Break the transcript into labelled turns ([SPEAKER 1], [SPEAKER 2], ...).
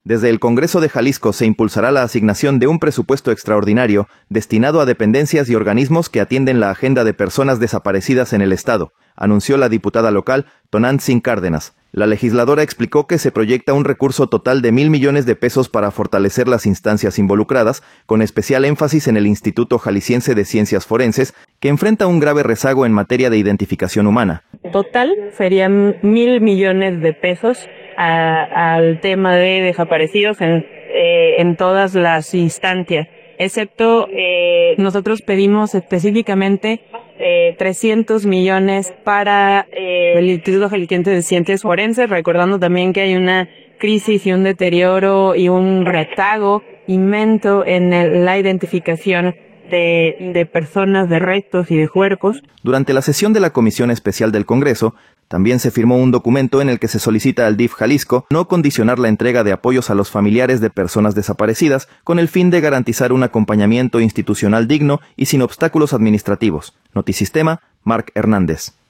[SPEAKER 1] Desde el Congreso de Jalisco se impulsará la asignación de un presupuesto extraordinario destinado a dependencias y organismos que atienden la agenda de personas desaparecidas en el Estado, anunció la diputada local Tonantzin Cárdenas. La legisladora explicó que se proyecta un recurso total de 1,000 millones de pesos para fortalecer las instancias involucradas, con especial énfasis en el Instituto Jalisciense de Ciencias Forenses, que enfrenta un grave rezago en materia de identificación humana.
[SPEAKER 2] Total serían 1,000 millones de pesos al tema de desaparecidos en todas las instancias, excepto nosotros pedimos específicamente 300 millones para el Instituto Jalisciense de Ciencias Forenses, recordando también que hay una crisis y un deterioro y un rezago inmenso en la identificación de personas, de restos y de cuerpos.
[SPEAKER 1] Durante la sesión de la Comisión Especial del Congreso, también se firmó un documento en el que se solicita al DIF Jalisco no condicionar la entrega de apoyos a los familiares de personas desaparecidas con el fin de garantizar un acompañamiento institucional digno y sin obstáculos administrativos. Notisistema, Marc Hernández.